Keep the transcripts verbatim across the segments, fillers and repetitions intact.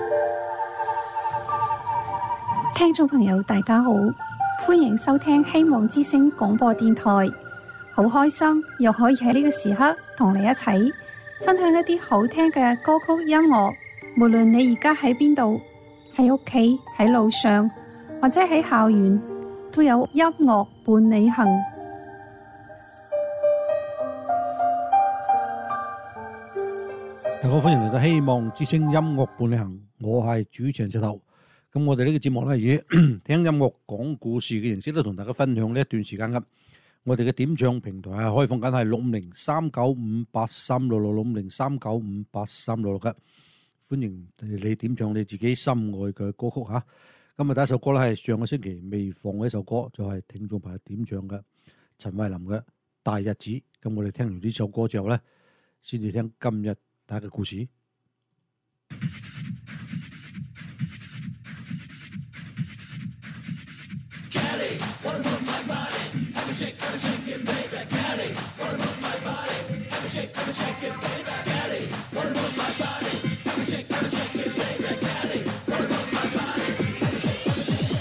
聽眾朋友大家好，歡迎收聽希望之聲廣播電台。好開心又可以喺呢個時刻同你一齊分享一啲好聽嘅歌曲音樂。無論你而家喺邊度，喺屋企、喺路上或者喺校園，都有音樂伴你行。 大家好，歡迎嚟到希望之聲音樂伴你行，我係主持人石頭。咁我哋呢個節目咧，以聽音樂講故事嘅形式咧，同大家分享呢一段時間嘅。我哋嘅點唱平台係開放緊，係六五零三九五八三六六六五零三九五八三六六嘅。歡迎你點唱你自己心愛嘅歌曲吓。今日第一首歌咧係上個星期未放嘅一首歌，就係聽眾朋友點唱嘅陳慧琳嘅《大日子》。咁我哋聽完呢首歌之後咧，先至聽今日第一個故事。 Cali, wanna move my body, have a shake, have a shake it, baby. Cali, wanna move my body, have a shake, have a shake it, baby. Cali, wanna move my body, have a shake, have a shake it, baby. Cali, wanna move my body, have a shake, have a shake it.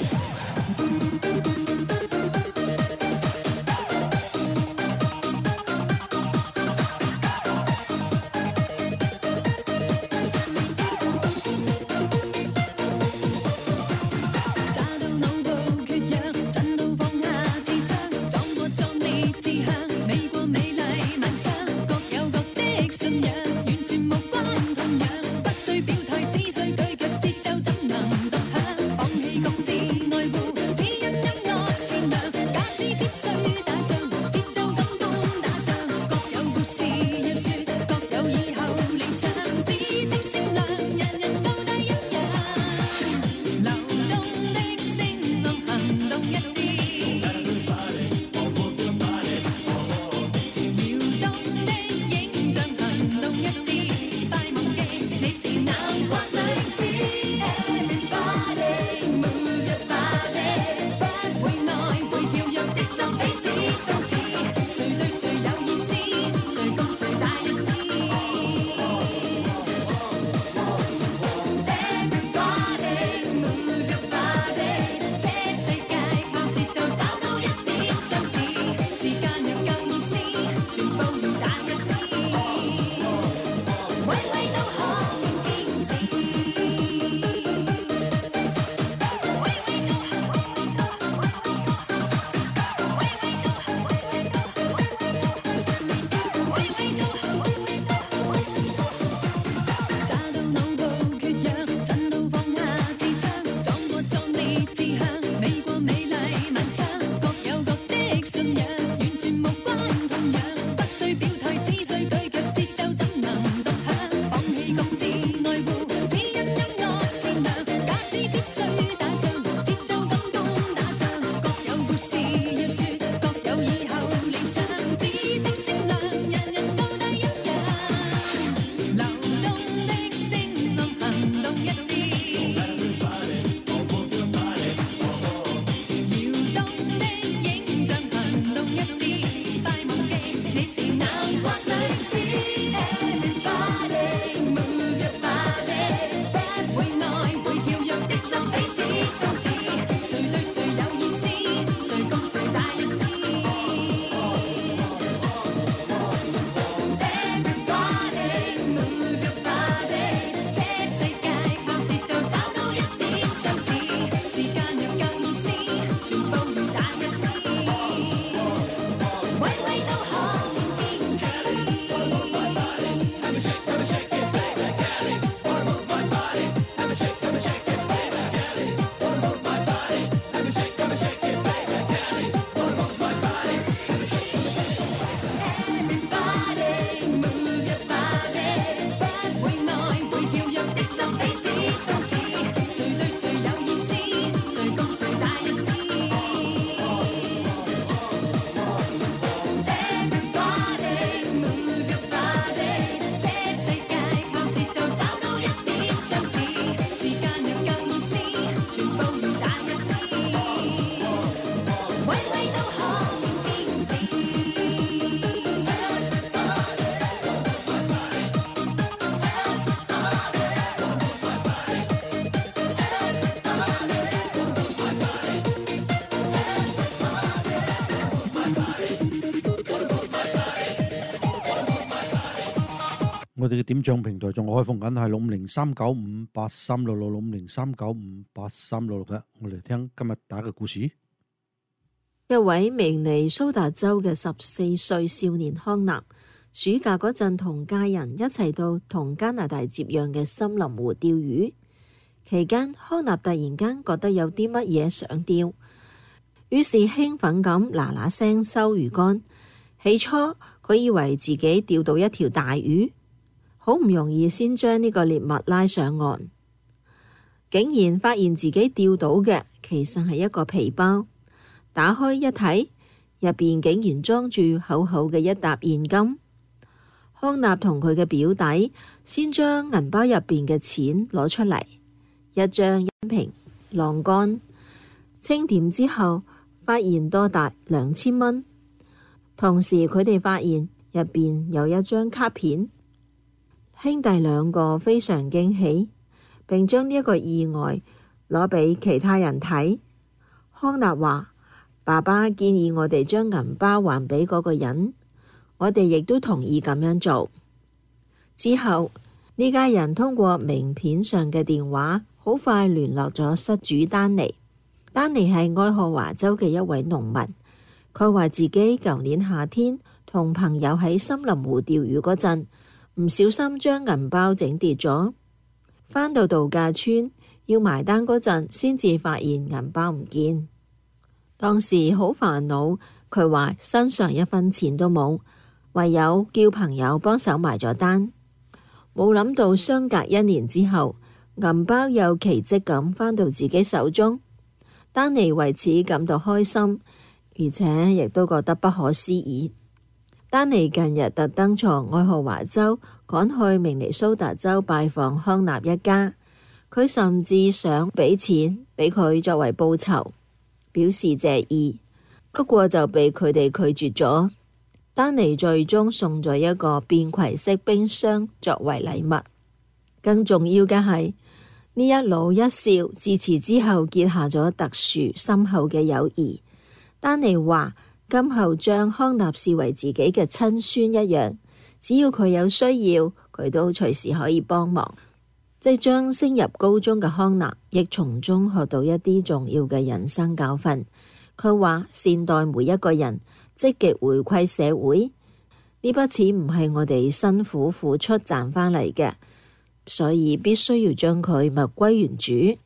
我哋嘅點唱平台仲開放緊，係六五零三九五八三六六六五零三九五八三六六嘅。我哋聽今日打嘅故事。 一位明尼蘇達州嘅十四歲少年康納，暑假嗰陣同家人一齊到同加拿大接壤嘅森林湖釣魚。期間，康納突然間覺得有啲乜嘢想釣，於是興奮咁嗱嗱聲收魚竿。起初佢以為自己釣到一條大魚，好唔容易先將呢個獵物拉上岸，竟然發現自己釣到嘅其實係一個皮包。打開一睇，入邊竟然裝住厚厚嘅一沓現金。康納同佢嘅表弟先將銀包入邊嘅錢攞出嚟，一張一瓶晾乾，清點之後發現多達兩千蚊。同時佢哋發現入邊有一張卡片，兄弟兩個非常驚喜，並將呢一個意外攞俾其他人睇。康納話：爸爸建議我哋將銀包還俾嗰個人，我哋亦都同意咁樣做。之後呢家人通過名片上嘅電話，好快聯絡咗失主丹尼。丹尼係愛荷華州嘅一位農民，佢話自己舊年夏天同朋友喺森林湖釣魚嗰陣，唔小心將銀包整跌咗，返到度假村要埋單嗰陣，先至發現銀包唔見。當時好煩惱，佢話身上一分錢都冇，唯有叫朋友幫手埋咗單。冇諗到相隔一年之後，銀包又奇蹟咁返到自己手中。丹尼為此感到開心，而且亦都覺得不可思議。丹尼近日特登從愛荷華州趕去明尼蘇達州拜訪康納一家，佢甚至想俾錢俾佢作為報酬，表示謝意，不過就被佢哋拒絕咗。丹尼最終送咗一個便攜式冰箱作為禮物。更重要嘅係，呢一老一少自此之後結下咗特殊深厚嘅友誼。丹尼話今後將康納視為自己嘅親孫一樣，只要佢有需要，佢都隨時可以幫忙。即將升入高中嘅康納亦從中學到一啲重要嘅人生教訓。佢話善待每一個人，積極回饋社會。呢筆錢唔係我哋辛苦付出賺返嚟嘅，所以必須要將佢物歸原主。誒、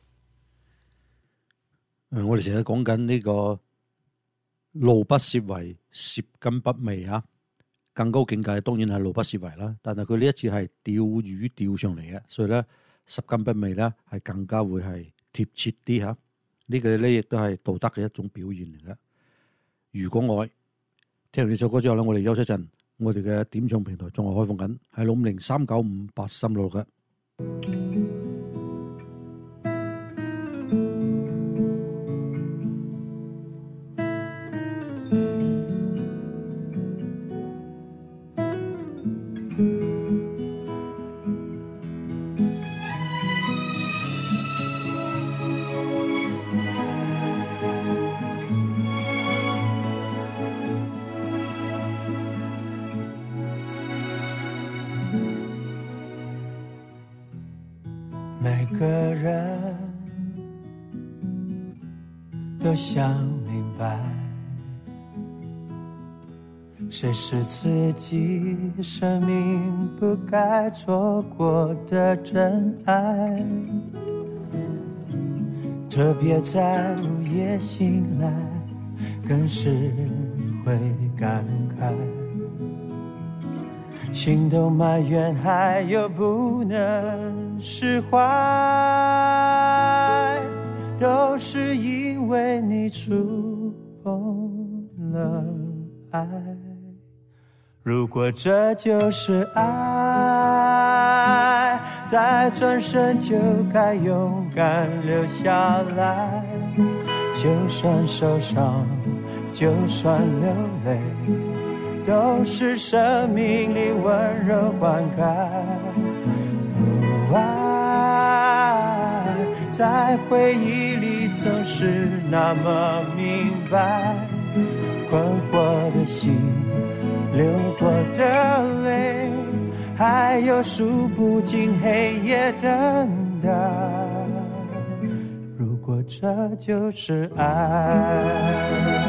呃，我哋成日講緊呢個路不拾遺，拾金不昧啊！更高境界當然係路不拾遺啦，但係佢呢一次係釣魚釣上嚟嘅，所以咧拾金不昧咧係更加會係貼切啲嚇。呢個咧亦都係道德嘅一種表現嚟嘅。如果愛聽完呢首歌之後咧，我哋休息一陣，我哋嘅點唱平台仲係開放緊，係六五零三九五八三六六嘅。 每個人都想明白，誰是自己生命不該錯過的真愛，特別在午夜醒來，更是會感慨，心都埋怨還有不能釋懷，都是因為你觸碰了愛。如果這就是愛，再轉身就該勇敢留下來，就算受傷，就算流淚，都是生命裡溫柔灌溉。哦，愛在回憶裡總是那麼明白，困惑的心，流過的淚， 还有数不尽黑夜等待。如果这就是爱，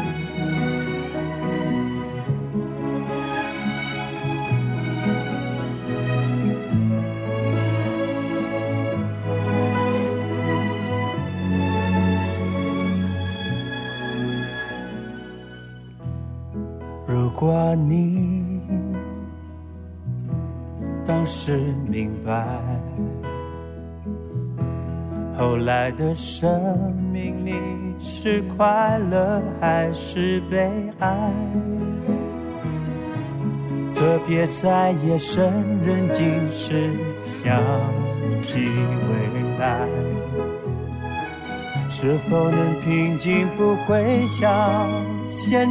如果你当时明白，后来的生命里是快乐还是悲哀，特别在夜深人静时想起未来，是否能平静不会像现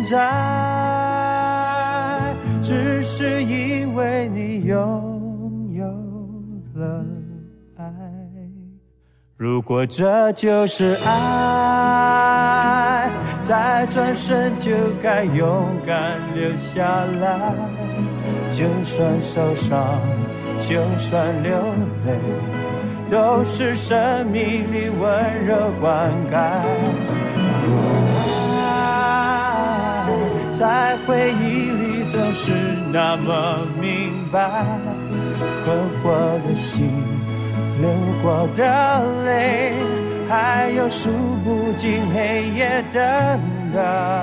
在，只是因为你拥有了爱。如果这就是爱，再转身就该勇敢留下来，就算受伤，就算流泪，都是生命里温柔灌溉。爱在回忆里总是那么明白，困惑的心，流过的泪，还有数不尽黑夜等待。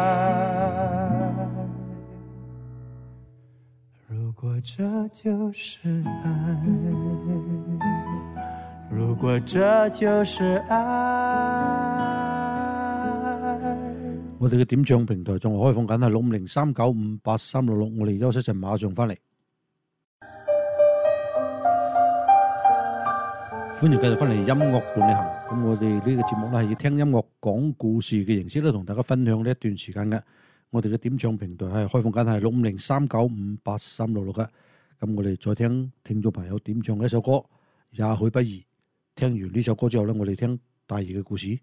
如果这就是爱，如果這就是愛。 我哋嘅點唱平台仲係開放緊，係六五零三九五八三六六。我哋休息陣，馬上翻嚟。歡迎繼續翻嚟音樂伴你行。咁我哋呢個節目咧係以聽音樂講故事嘅形式咧，同大家分享呢一段時間嘅。我哋嘅點唱平台係開放緊，係六五零三九五八三六六嘅。咁我哋再聽聽眾朋友點唱嘅一首歌，也許不易。聽完呢首歌之後咧，我哋聽第二嘅故事。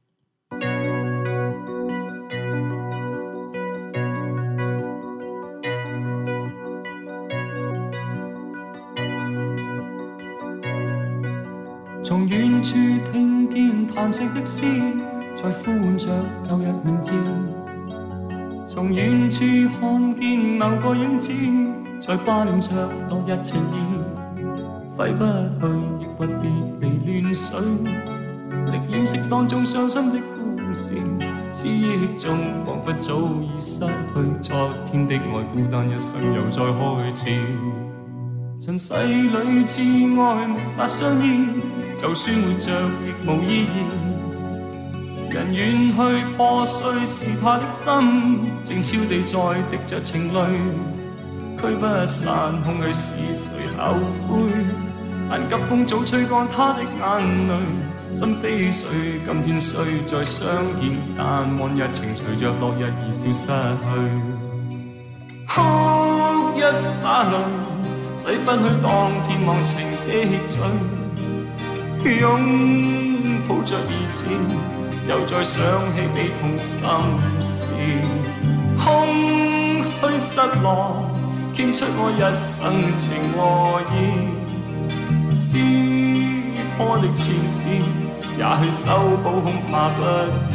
從遠處聽見嘆息的詩，在呼喚着舊日名字。從遠處看見某個影子，在掛念着落日情意。揮不去，亦不必離亂水，力掩飾當中傷心的故事。思憶中彷彿早已失去昨天的愛，孤單一生又再開始。塵世裏至愛沒法相依，就算活着亦無意義。人遠去破碎是他的心，靜悄地在滴着情淚。驅不散空虛是誰後悔，但急風早吹乾他的眼淚。心非碎，今天雖再相見，但往日情隨着落日而消失去。哭一灑淚，洗不去當天忘情的醉。擁抱着以前，又再想起悲痛心事。空虛失落，傾出我一生情和意。撕破的前事，也許修補恐怕不易。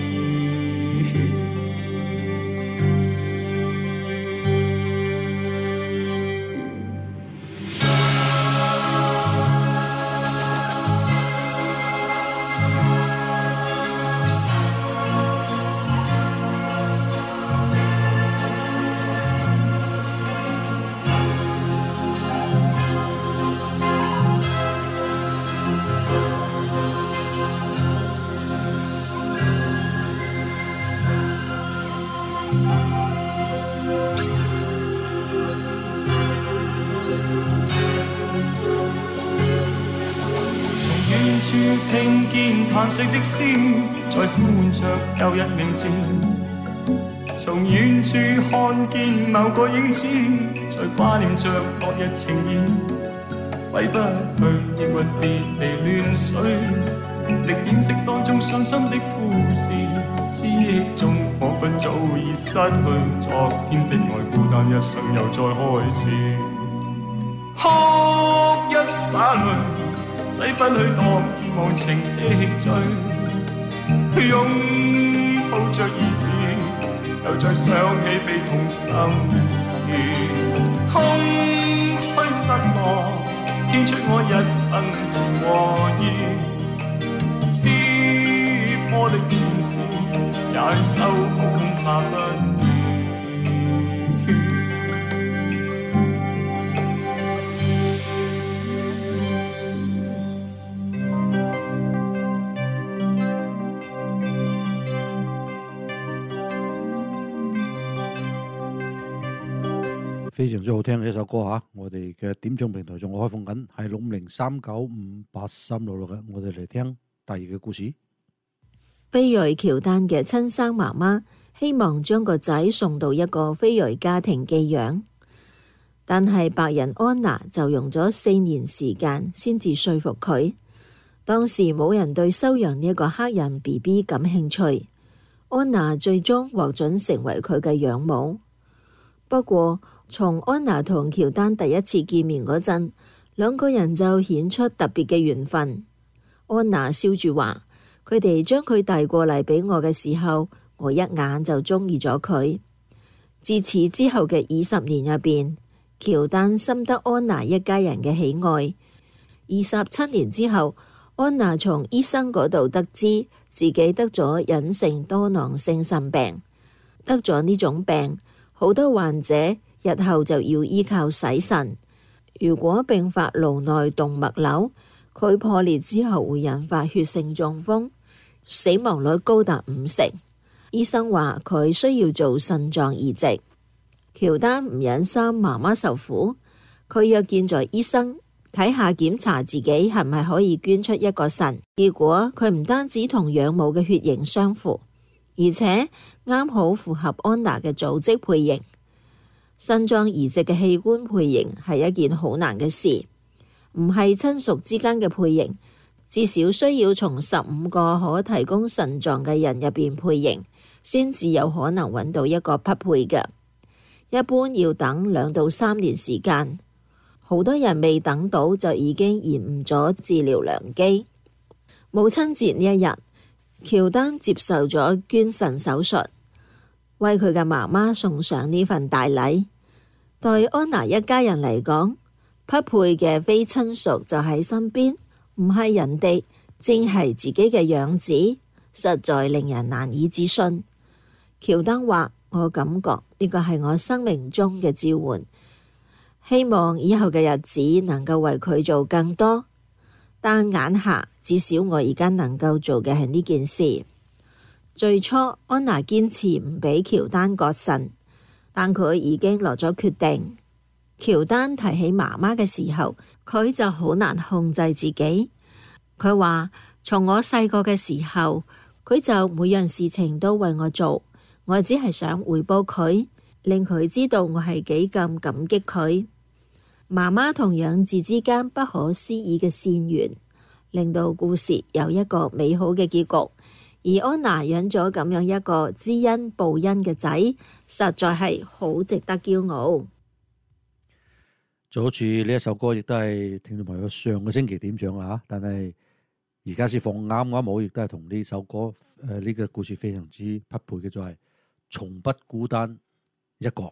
聽見嘆息的詩，在呼喚着舊日名字。從遠處看見某個影子，在掛念着落日情意。揮不去，亦或別離亂水，力掩飾當中傷心的故事。思憶中彷彿早已失去昨天的愛，孤單一生又再開始。 哭泣灑淚，洗不去當忘情的罪，擁抱着兒子，又再想起悲痛心事，空虛失望，傾出我一生情和義，撕破的前事，也修補恐怕不易。 非常之好聽嘅一首歌嚇，我哋嘅點唱平台仲開放緊，係六五零三九五八三六六嘅。我哋嚟聽第二個故事。 菲瑞喬丹嘅親生媽媽希望將個仔送到一個菲瑞家庭寄養，但係白人安娜就用咗四年時間先至說服佢。當時冇人對收養呢一個黑人 B B 感興趣，安娜最終獲准成為佢嘅養母。不過，從安娜同喬丹第一次見面嗰陣，兩個人就顯出特別嘅緣分。安娜笑住話：佢哋將佢帶過嚟俾我嘅時候，我一眼就中意咗佢。自此之後嘅二十年入邊，喬丹深得安娜一家人嘅喜愛。二十七年之後，安娜從醫生嗰度得知自己得咗隱性多囊性腎病，得咗呢種病，好多患者日後就要依靠洗腎。如果併發顱內動脈瘤，佢破裂之後會引發血性中風，死亡率高達五成。醫生話佢需要做腎臟移植。喬丹唔忍心媽媽受苦，佢約見咗醫生睇下檢查自己係咪可以捐出一個腎。結果佢唔單止同養母嘅血型相符，而且啱好符合安娜嘅組織配型。腎臟移植嘅器官配型係一件好難嘅事，唔係親屬之間嘅配型，至少需要從十五個可提供腎臟嘅人入邊配型，先至有可能揾到一個匹配嘅。一般要等兩到三年時間，好多人未等到就已經延誤咗治療良機。母親節呢一日，喬丹接受咗捐腎手術，為佢嘅媽媽送上呢份大禮。對安娜一家人嚟講，匹配嘅非親屬就喺身邊，唔係人哋，正係自己嘅養子，實在令人難以置信。喬丹話：我感覺呢個係我生命中嘅召喚，希望以後嘅日子能夠為佢做更多。但眼下至少我而家能夠做嘅係呢件事。最初安娜堅持唔俾喬丹割腎，但佢已經落咗決定。喬丹提起媽媽嘅時候，佢就好難控制自己。佢話從我細個嘅時候，佢就每樣事情都為我做，我只係想回報佢，令佢知道我係幾咁感激佢。媽媽同養子之間不可思議嘅善緣，令到故事有一個美好嘅結局。而安娜養咗咁樣一個知恩報恩嘅仔，實在係好值得驕傲。 就好似呢一首歌，亦都係聽眾朋友上個星期點唱啦嚇，但係而家先放啱啱好，亦都係同呢首歌誒呢、呃這個故事非常之匹配嘅，就係從不孤單一個。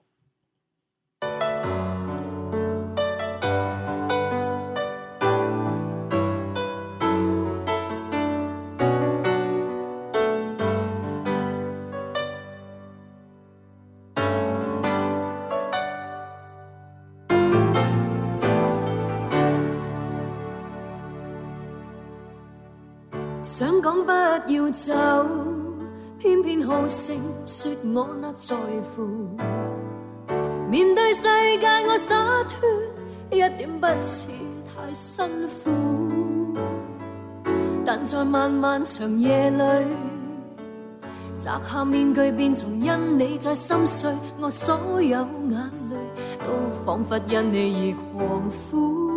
想講不要走，偏偏好聲說我那在乎。面對世界我灑脫，一點不似太辛苦。但在漫漫長夜裏，摘下面具便從因你在心碎，我所有眼淚都彷彿因你而狂呼。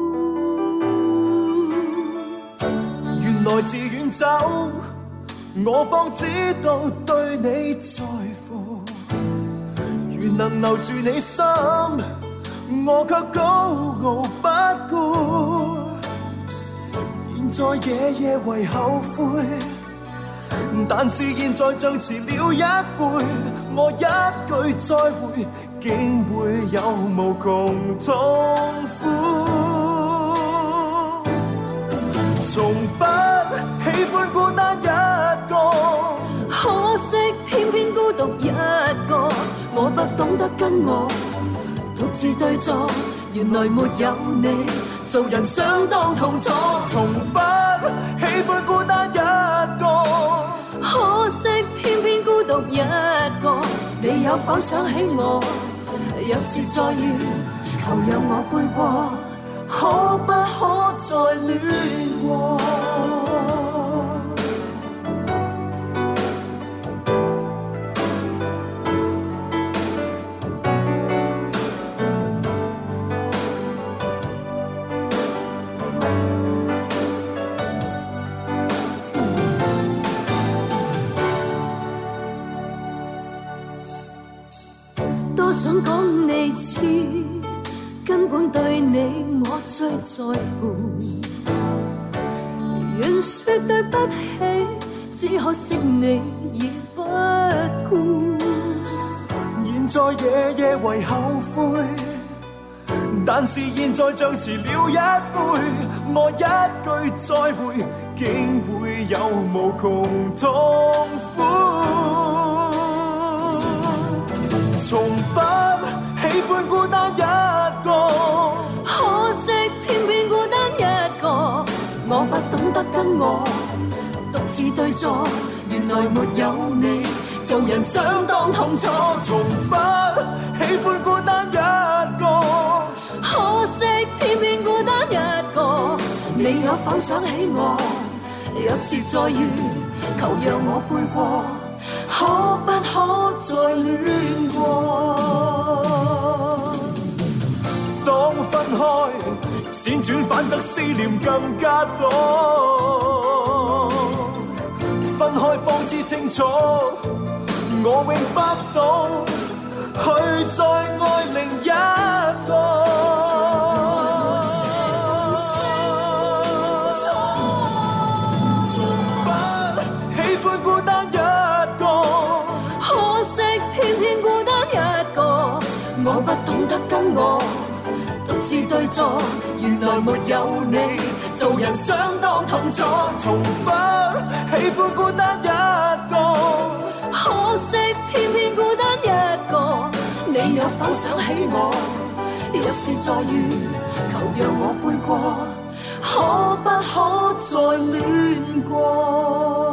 原來自遠走，我方知道對你在乎。如能留住你心， 我卻高傲不顧。現在夜夜為後悔，但是現在像遲了一輩，我一句再會，竟會有無窮痛苦。從不喜歡孤單一個， 可惜偏偏孤獨一個。我不懂得跟我獨自對坐，原來沒有你，做人相當痛楚。 從不喜歡孤單一個， 可惜偏偏孤獨一個。你有否想起我？若是再遇，求讓我悔過，可不可再戀過？ 多想講你知，根本對你我最在乎。願說對不起，只可惜你已不顧。 現在夜夜為後悔，但是現在像遲了一輩，我一句再會，竟會有無窮痛苦。從不喜歡孤單一個， 可惜偏偏孤單一個。我不懂得跟我獨自對坐，原來沒有你，做人相當痛楚。 從不喜歡孤單一個， 可惜偏偏孤單一個。你有否想起我？若是再遇，求讓我悔過，可不可再戀過？ 當分開，輾轉反側思念更加多。分開方知清楚，我永不懂去再愛另一個。從不喜歡孤單一個， 可惜偏偏孤單一個。我不懂得跟我獨自對坐，原來沒有你，做人相當痛楚。 從不喜歡孤單一個， 可惜偏偏孤單一個。你有否想起我？若是再遇，求讓我悔過，可不可再戀過？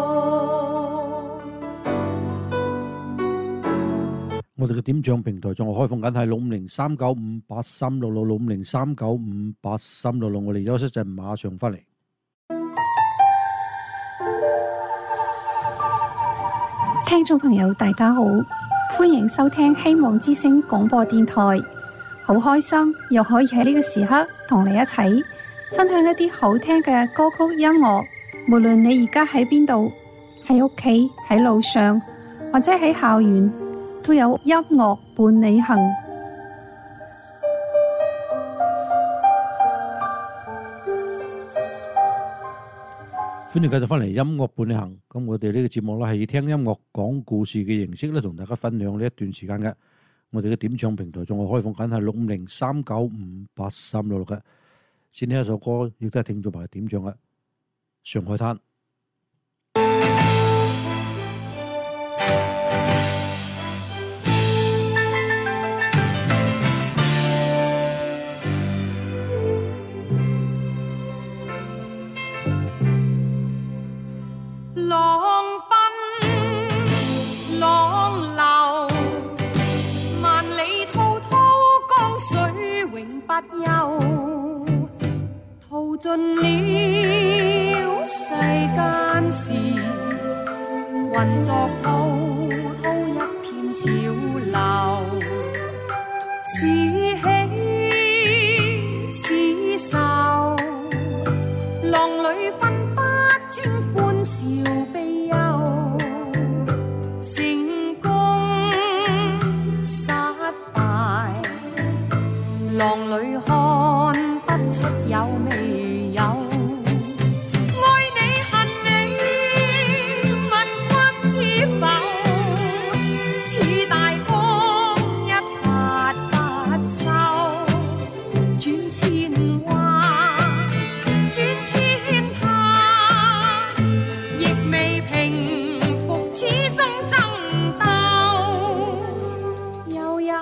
我哋嘅點唱平台仲係開放緊，係六五零三九五八三六六六五零三九五八三六六。我哋休息陣，馬上翻嚟。 聽眾朋友，大家好，歡迎收聽希望之聲廣播電台。好開心又可以喺呢個時刻同你一齊分享一啲好聽嘅歌曲音樂。無論你而家喺邊度，喺屋企、喺路上或者喺校園，都有音樂伴你行。 歡迎繼續翻嚟音樂伴你行。咁我哋呢個節目咧係以聽音樂講故事嘅形式咧，同大家分享呢一段時間嘅。我哋嘅點唱平台仲係開放緊，係六五零三九五八三六六嘅。先聽一首歌，亦都係聽眾朋友點唱嘅《上海灘》。 淘盡了世間事，混作滔滔一片潮流。是喜是愁，浪裏分不清歡笑悲憂。成功失敗， 浪里看不出有未有。愛你恨你，問君知否？似大江一發不收，轉千彎，轉千灘，亦未平復始終爭鬥。又有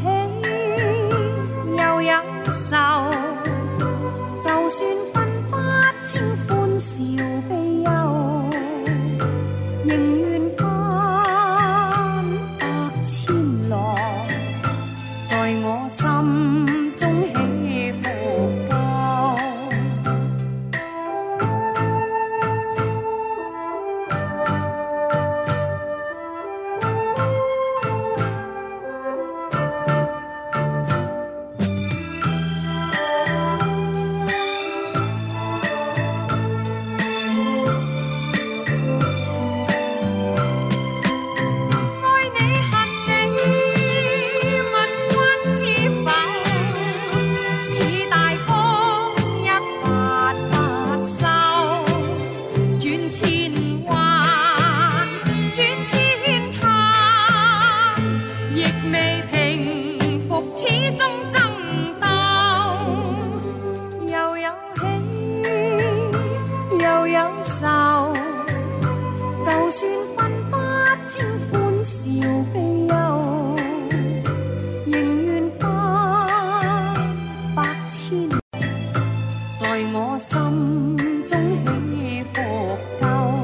喜，又有愁，就算分不清歡笑悲憂，仍願翻百千浪，在我心中起伏夠。愛你恨你，問君知否？似大江一發不收，轉千彎，轉千灘，亦未平復始終爭鬥。又有喜，又有愁，就算分不清歡笑悲憂，仍願翻百千里，在我心中起伏夠，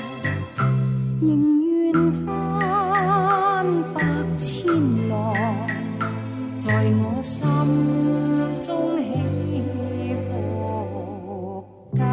仍願翻百千浪，在我心中起伏夠。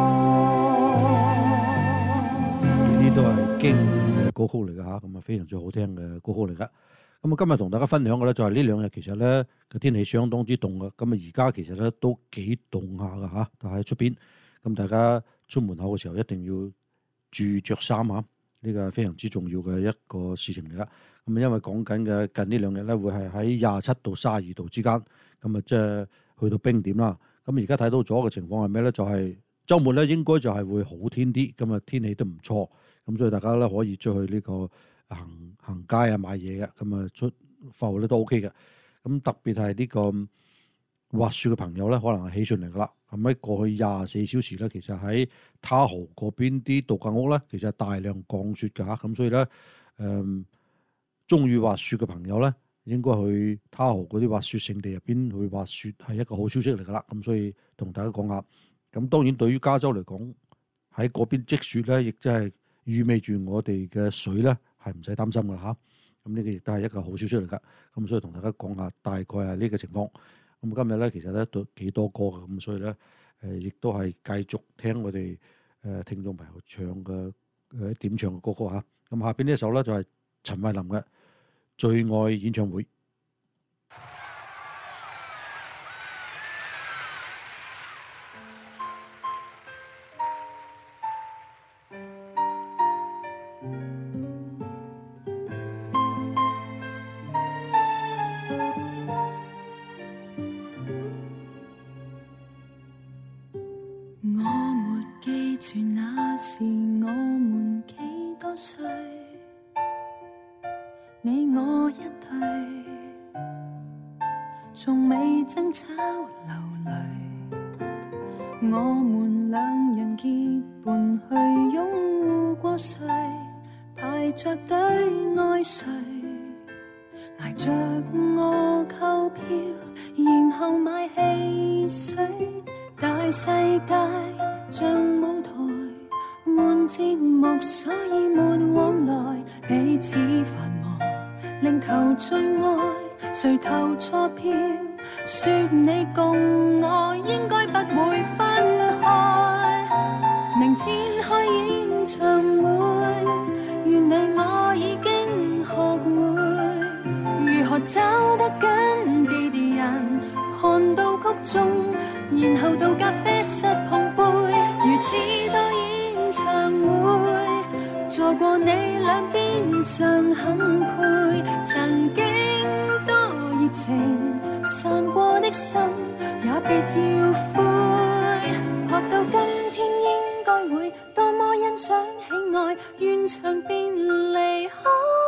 呢啲都係經典嘅歌曲嚟㗎嚇，咁啊非常之好聽嘅歌曲嚟㗎。咁啊今日同大家分享嘅咧就係呢兩日其實咧個天氣相當之凍嘅，咁啊而家其實咧都幾凍下㗎嚇，但係喺出邊咁大家出門口嘅時候一定要注意着衫嚇，呢個係非常之重要嘅一個事情嚟㗎。咁啊因為講緊嘅近呢兩日咧會係喺廿七到三十二度之間，咁啊即係去到冰點啦。咁而家睇到咗嘅情況係咩咧？就係、週末咧應該就係會好天啲，咁啊天氣都唔錯，咁所以大家咧可以出去呢個行行街啊買嘢嘅，咁啊出埠咧都 OK 嘅。咁特別係呢個滑雪嘅朋友咧，可能係喜訊嚟噶啦。咁喺過去廿四小時咧，其實喺他豪嗰邊啲度假屋咧，其實係大量降雪㗎嚇。咁所以咧，誒中意滑雪嘅朋友咧，應該去他豪嗰啲滑雪勝地入邊去滑雪係一個好消息嚟㗎啦。咁所以同大家講下。咁當然對於加州嚟講，喺嗰邊積雪咧，亦即係意味住我哋嘅水咧係唔使擔心㗎啦嚇。咁呢個亦都係一個好消息嚟㗎。咁所以同大家講下大概係呢個情況。咁今日咧其實咧都幾多歌嘅，咁所以咧誒亦都係繼續聽我哋誒聽眾朋友唱嘅誒點唱嘅歌曲嚇。咁下邊呢一首咧就係陳慧琳嘅《最愛演唱會》。 我沒記住那時我們幾多歲，你我一對，從未爭吵流淚。我們兩人結伴去擁護過誰，排着隊愛誰，挨着我購票，然後買汽水。大世界像舞台，換節目，所以沒往來，彼此繁忙，另投最愛，誰投錯票？說你共我應該不會分開。明天開演唱會，原來我已經學會如何找得緊別人，看到曲終，然後到咖啡室碰杯，如此多演唱會，坐過你兩邊像很配，曾經多熱情，散過的的心也別要灰。學到今天應該會多麼欣賞喜愛，完場便離開。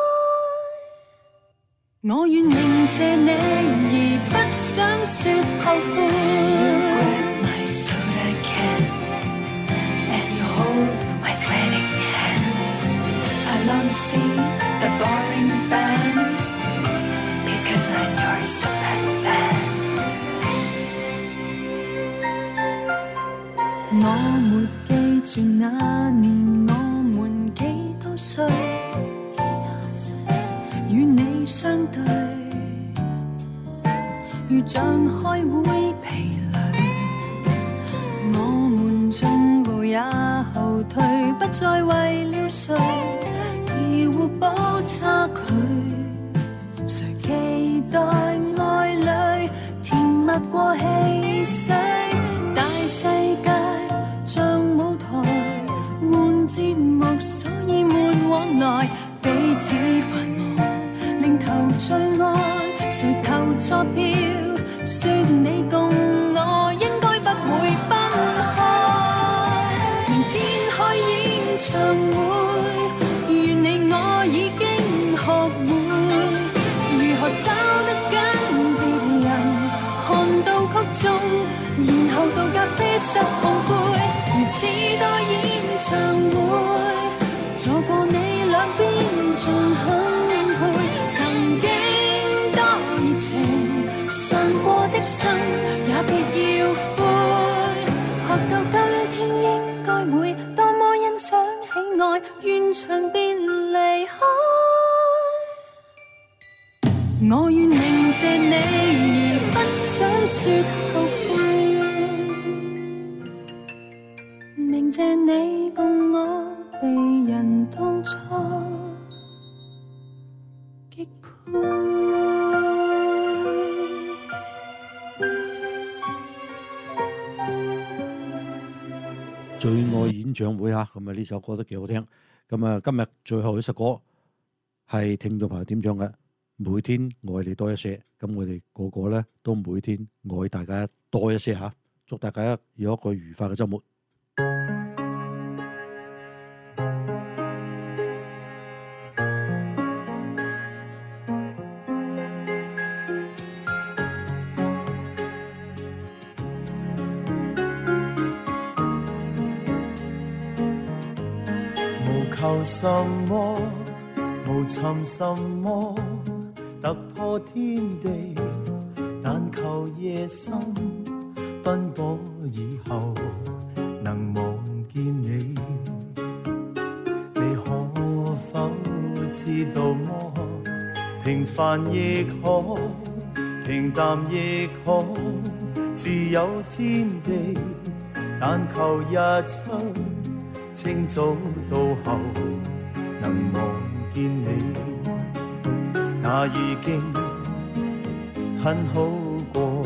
我願明謝你，而不想說後悔。My soda can and you hold my sweating hand. I long to see the boring band because I'm your super fan. 我沒記住那年我們幾多歲，與你相對，如像開會疲累，我們進步也後退，不再為了誰而互補差距。誰期待愛侶甜蜜過汽水？大世界像舞台，換節目，所以沒往來，彼此繁忙，另投最愛，誰投錯票？說你共我應該不會分開。明天開演唱會，願你我已經學會如何找得緊別人，看到曲中，然後到咖啡室碰杯，如此多演唱會，坐過你兩邊仲很配。曾經多熱情，傷過的心也別要灰。學到今天應該會多麼欣賞喜愛，完場便離開。我願明謝你，而不想說後悔。明謝你共我被人當初擊配。 最愛演唱會嚇，咁啊呢首歌都幾好聽。咁啊今日最後一首歌係聽眾朋友點唱嘅，每天愛你多一些。咁我哋個個咧都每天愛大家多一些嚇，祝大家有一個愉快嘅週末。 求什麼，無尋什麼，突破天地，但求夜深奔波以後能望見你。你可否知道麼？平凡亦可，平淡亦可，自有天地，但求日出清早到後能望見你，那已經很好過。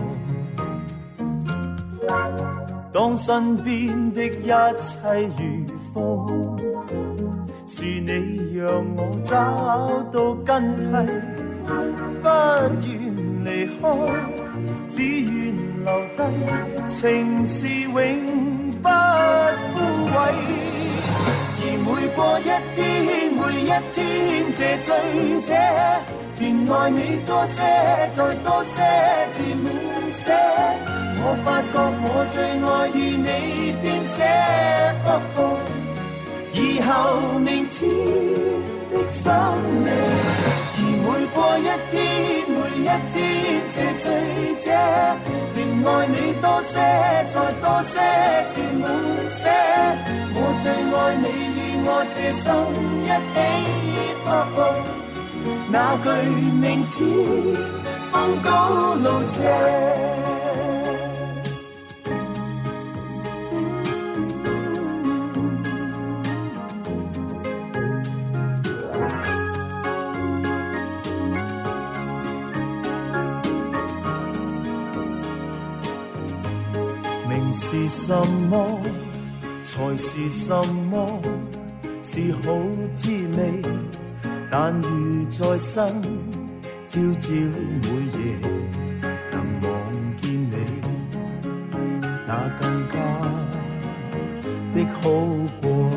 當身邊的一切如風，是你讓我找到根蒂，不願離開，只願留低，情是永不枯萎。而每過一天，每一天這醉者，便愛你多些，再多些，至滿些。我發覺我最愛與你編寫，哦哦，以後明天的生命。而每過一天，每一天這醉者，便愛你多些，再多些，至滿些。我最愛你。我這心一起，哦哦，那句明天風高路斜。名是什麼，才是什麼？是好滋味，但如在生，朝朝每夜能望見那更加的好過。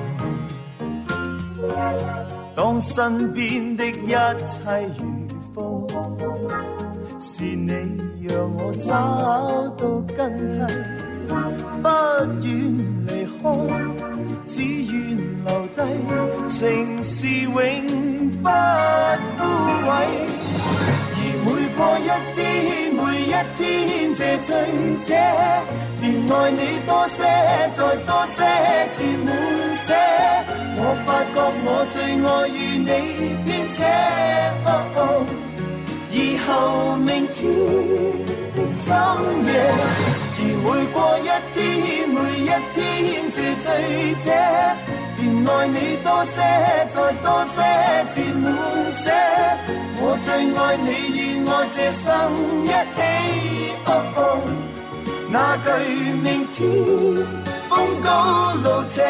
當身邊的一切如風，是你讓我找到根蒂，不願離開，只願留低，情是永不枯萎。而每過一天，每一天這醉者，便愛你多些，再多些，至滿瀉。我發覺我最愛與你編寫，哦哦，以後明天的深夜。而每過一天，每一天這醉者，便愛你多些，再多些，至滿瀉。我最愛你與我這生一起，哦哦，那句明天風高路斜。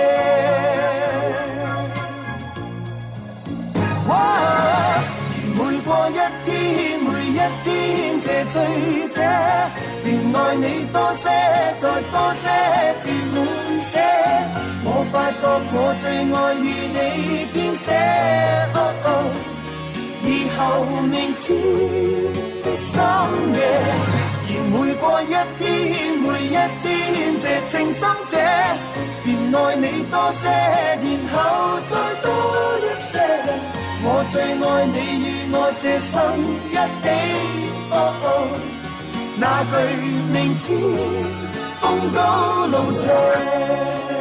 而每過一天，每一天這醉者，便愛你多些，再多些，至滿瀉。我發覺我最愛與你編寫，哦哦，以後明天的深夜。而每過一天，每一天這情深者，便愛你多些，然後再多一些。我最愛你與我這生一起，哦哦，那句明天風高路斜。